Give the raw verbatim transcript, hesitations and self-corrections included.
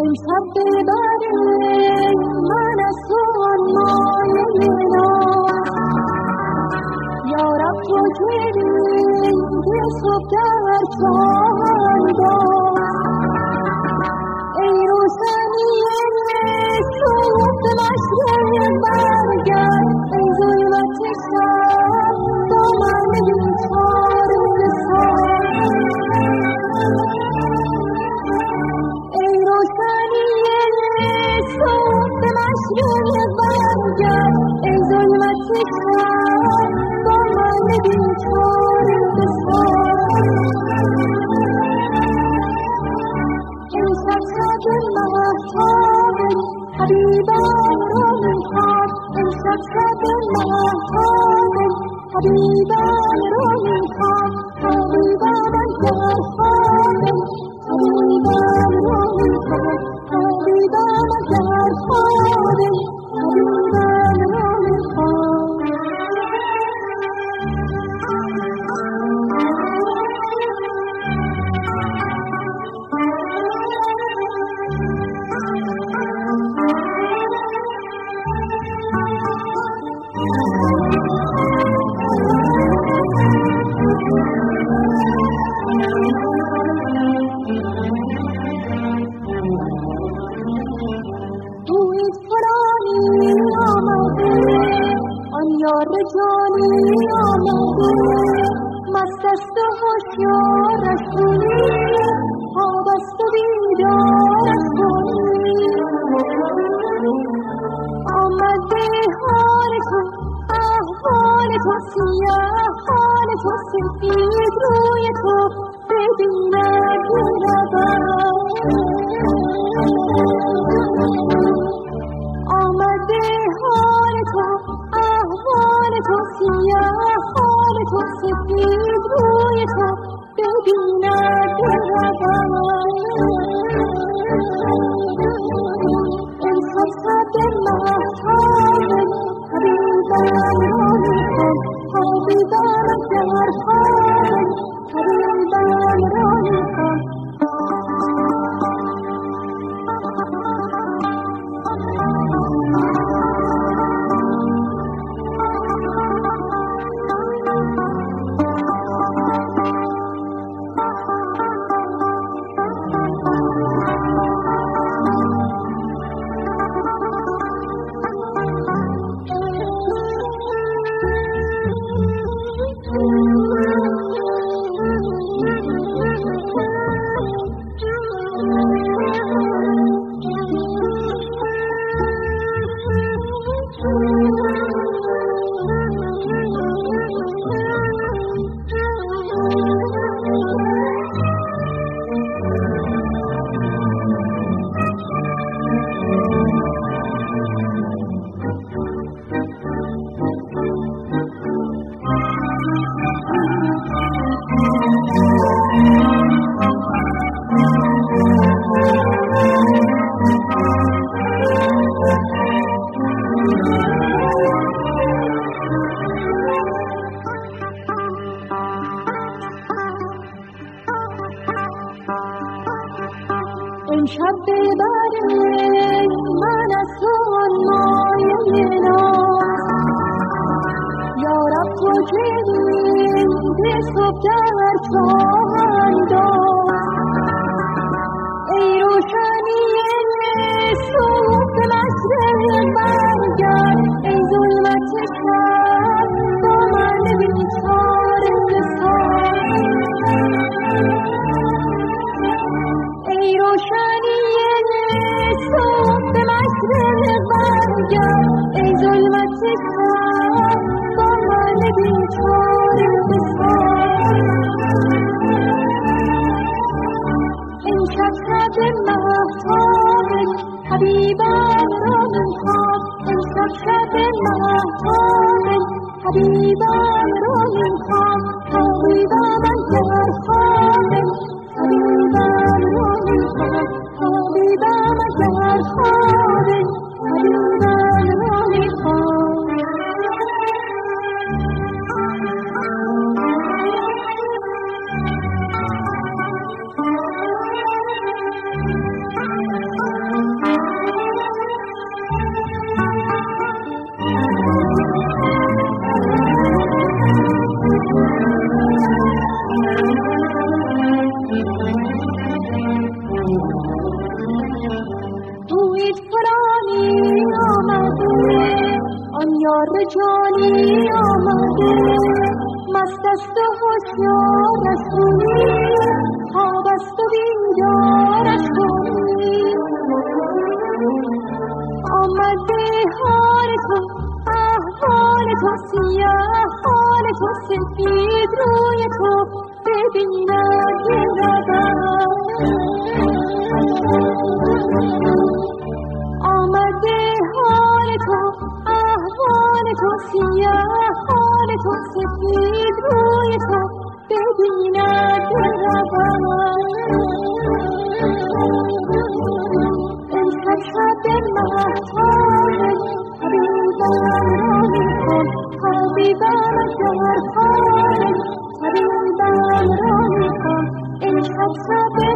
امشب ببره من از تو آن مایه ناز یارب تو که دید که صبح در چاهم داد ای روشنیه صبح مشرق برگرد ای ظلمت شب با من بیچاره ساز ای روشنیه صبح مشرق برگرد ای ظلمت شب با من بیچاره ساز امشب شب مهتاب حبیبم رو میخواد امشب شب مهتاب حبیبم رو میخواد حبیبم اگر خوابه حبیبم رو میخواد حبیبم اگر خوابه حبیبم رو میخواد یار جانی آمده مست است و هوشیارش کنی خواب است و بیدارش کنی آمده حال تو احوال تو سیاه حال تو سفید روی تو ببیند آمده حال تو احوال تو سیاه حال تو سفید روی تو ببیند امشب شب مهتاب حبیبم رو میخوام حبیبم اگر خوابه حبیبم رو میخوام امشب ببره من از تو آن مایه ناز یارب تو که دید صبح در چاهم داد ای روشنیه صبح مشرق برگرد ای ظلمت شب با من بیچاره ساز ای روشنیه صبح مشرق برگرد ای ظلمت شب با من بیچاره ساز امشب شب مهتاب حبیبم رو میخواد امشب شب مهتاب حبیبم رو میخواد حبیبم اگر خوابه حبیبم رو میخواد حبیبم اگر خوابه حبیبم رو میخواد درد جانی آمده مست است و هوشیار است روی خواب است و بیدار است روی آمده حال تو احوال تو سیاه حال تو سفید روی تو ببیند دل رود آمده حال تو احوال تو سیاه حال تو سفید روی تو ببیند دل رود امشب شب مهتابه حبیبم را میکن حبیبم در خانه حبیبم را میکن امشب شب